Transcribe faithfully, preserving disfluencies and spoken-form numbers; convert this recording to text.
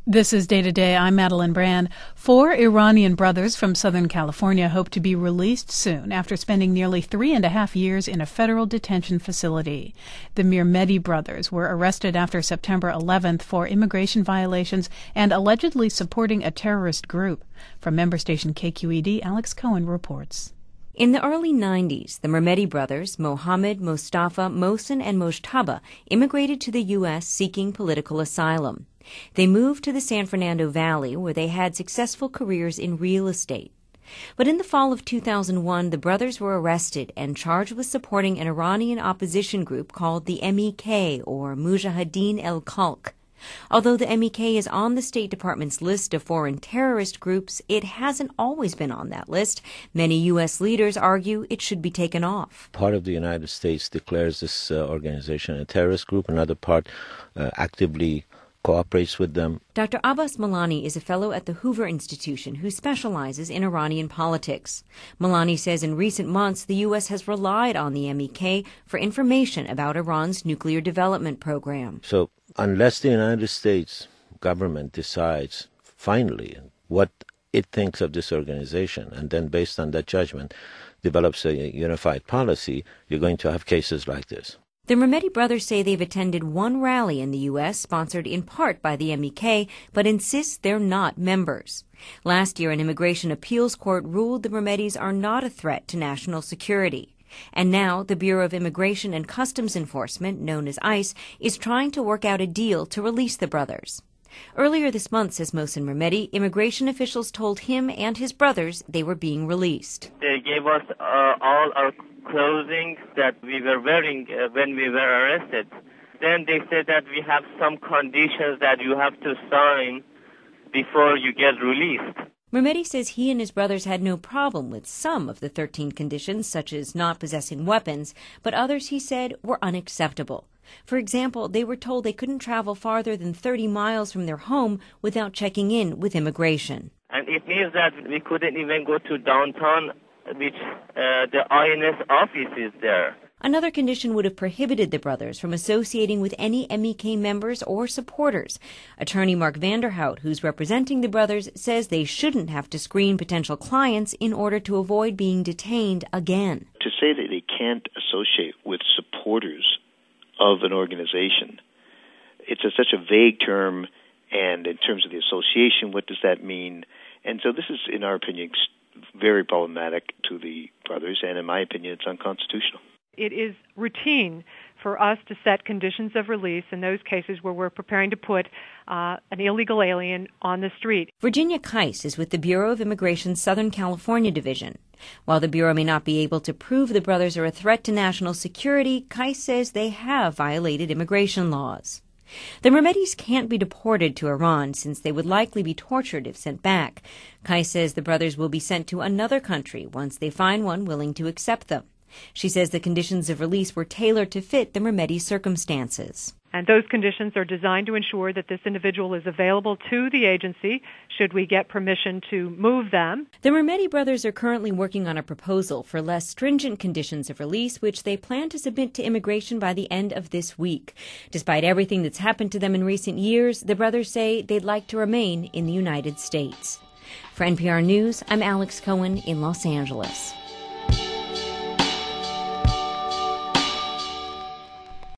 This is Day to Day. I'm Madeline Brand. Four Iranian brothers from Southern California hope to be released soon after spending nearly three and a half years in a federal detention facility. The Mirmeti brothers were arrested after September eleventh for immigration violations and allegedly supporting a terrorist group. From member station K Q E D, Alex Cohen reports. In the early nineties, the Mirmeti brothers, Mohammed, Mustafa, Mohsen, and Mojtaba, immigrated to the U S seeking political asylum. They moved to the San Fernando Valley, where they had successful careers in real estate. But in the fall of two thousand one, the brothers were arrested and charged with supporting an Iranian opposition group called the M E K, or Mujahideen el-Khalq. Although the M E K is on the State Department's list of foreign terrorist groups, it hasn't always been on that list. Many U S leaders argue it should be taken off. Part of the United States declares this uh, organization a terrorist group. Another part uh, actively cooperates with them. Doctor Abbas Milani is a fellow at the Hoover Institution who specializes in Iranian politics. Milani says in recent months the U S has relied on the M E K for information about Iran's nuclear development program. So unless the United States government decides finally what it thinks of this organization, and then based on that judgment develops a unified policy, you're going to have cases like this. The Mirmeti brothers say they've attended one rally in the U S, sponsored in part by the M E K, but insist they're not members. Last year, an immigration appeals court ruled the Mirmetis are not a threat to national security. And now, the Bureau of Immigration and Customs Enforcement, known as ICE, is trying to work out a deal to release the brothers. Earlier this month, says Mohsen Mirmeti, immigration officials told him and his brothers they were being released. They gave us uh, all our clothing that we were wearing uh, when we were arrested. Then they said that we have some conditions that you have to sign before you get released. Mirmeti says he and his brothers had no problem with some of the thirteen conditions, such as not possessing weapons, but others, he said, were unacceptable. For example, they were told they couldn't travel farther than thirty miles from their home without checking in with immigration. And it means that we couldn't even go to downtown, which uh, the I N S office is there. Another condition would have prohibited the brothers from associating with any M E K members or supporters. Attorney Mark Vanderhout, who's representing the brothers, says they shouldn't have to screen potential clients in order to avoid being detained again. To say that they can't associate with supporters of an organization, it's a, such a vague term, and in terms of the association, what does that mean? And so this is, in our opinion, very problematic to the brothers, and in my opinion, it's unconstitutional. It is routine for us to set conditions of release in those cases where we're preparing to put uh, an illegal alien on the street. Virginia Keiss is with the Bureau of Immigration's Southern California Division. While the Bureau may not be able to prove the brothers are a threat to national security, Keiss says they have violated immigration laws. The Mirmetis can't be deported to Iran since they would likely be tortured if sent back. Keiss says the brothers will be sent to another country once they find one willing to accept them. She says the conditions of release were tailored to fit the Mirmeti circumstances. And those conditions are designed to ensure that this individual is available to the agency should we get permission to move them. The Mirmeti brothers are currently working on a proposal for less stringent conditions of release, which they plan to submit to immigration by the end of this week. Despite everything that's happened to them in recent years, the brothers say they'd like to remain in the United States. For N P R News, I'm Alex Cohen in Los Angeles.